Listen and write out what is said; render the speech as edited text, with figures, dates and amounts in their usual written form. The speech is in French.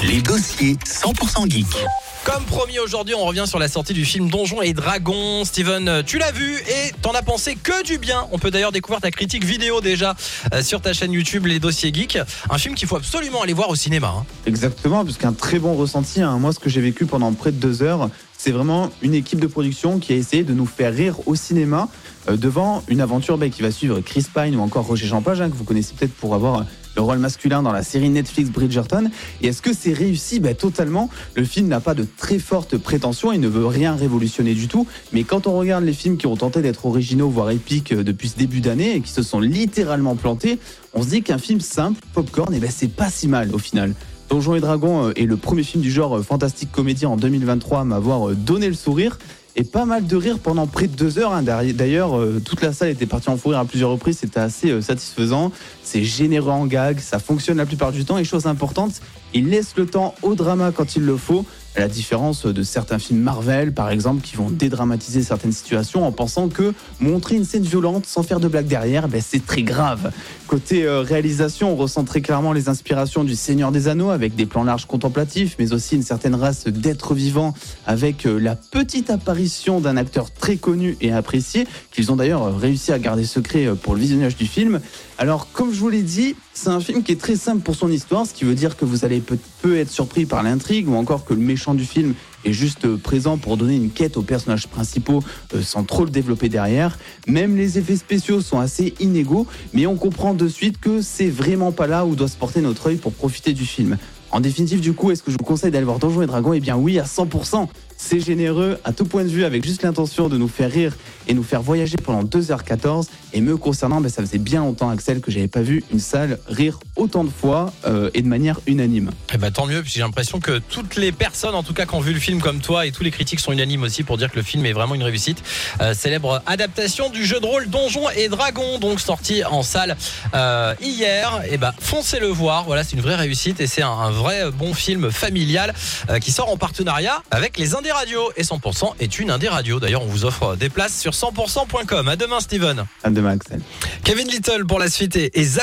Les dossiers 100% geek. Comme promis, aujourd'hui, on revient sur la sortie du film Donjons et Dragons. Steven, tu l'as vu et t'en as pensé que du bien. On peut d'ailleurs découvrir ta critique vidéo déjà sur ta chaîne YouTube Les Dossiers Geeks. Un film qu'il faut absolument aller voir au cinéma. Exactement, puisqu'un très bon ressenti. Moi, ce que j'ai vécu pendant près de 2 heures, c'est vraiment une équipe de production qui a essayé de nous faire rire au cinéma devant une aventure qui va suivre Chris Pine ou encore Roger Champagne, que vous connaissez peut-être pour avoir le rôle masculin dans la série Netflix Bridgerton. Et est-ce que c'est réussi ? Totalement. Le film n'a pas de très fortes prétentions, il ne veut rien révolutionner du tout. Mais quand on regarde les films qui ont tenté d'être originaux, voire épiques depuis ce début d'année et qui se sont littéralement plantés, on se dit qu'un film simple, popcorn, c'est pas si mal au final. Donjons et Dragons est le premier film du genre fantastique comédie en 2023 à m'avoir donné le sourire. Et pas mal de rire pendant près de 2 heures. D'ailleurs, toute la salle était partie en fou rire à plusieurs reprises. C'était assez satisfaisant. C'est généreux en gags, ça fonctionne la plupart du temps. Et chose importante, il laisse le temps au drama quand il le faut. À la différence de certains films Marvel, par exemple, qui vont dédramatiser certaines situations en pensant que montrer une scène violente sans faire de blague derrière, c'est très grave. Côté réalisation, on ressent très clairement les inspirations du Seigneur des Anneaux avec des plans larges contemplatifs, mais aussi une certaine race d'êtres vivants avec la petite apparition d'un acteur très connu et apprécié, qu'ils ont d'ailleurs réussi à garder secret pour le visionnage du film. Alors, comme je vous l'ai dit, c'est un film qui est très simple pour son histoire, ce qui veut dire que vous allez peu être surpris par l'intrigue ou encore que le méchant du film est juste présent pour donner une quête aux personnages principaux sans trop le développer derrière. Même les effets spéciaux sont assez inégaux, mais on comprend de suite que c'est vraiment pas là où doit se porter notre œil pour profiter du film. En définitive, du coup, est-ce que je vous conseille d'aller voir Donjons et Dragons ? Eh bien oui, à 100%. C'est généreux à tout point de vue avec juste l'intention de nous faire rire et nous faire voyager pendant 2h14. Et me concernant, ça faisait bien longtemps, Axel, que j'avais pas vu une salle rire autant de fois et de manière unanime. Tant mieux, puis j'ai l'impression que toutes les personnes, en tout cas, qui ont vu le film comme toi, et tous les critiques sont unanimes aussi pour dire que le film est vraiment une réussite. Célèbre adaptation du jeu de rôle Donjons et Dragons, donc sorti en salle hier. Foncez le voir, voilà, c'est une vraie réussite et c'est un vrai bon film familial qui sort en partenariat avec les Indés Radio. Et 100% est une Indé Radio. D'ailleurs, on vous offre des places sur 100%.com. À demain, Steven. À demain, Axel. Kevin Little pour la suite et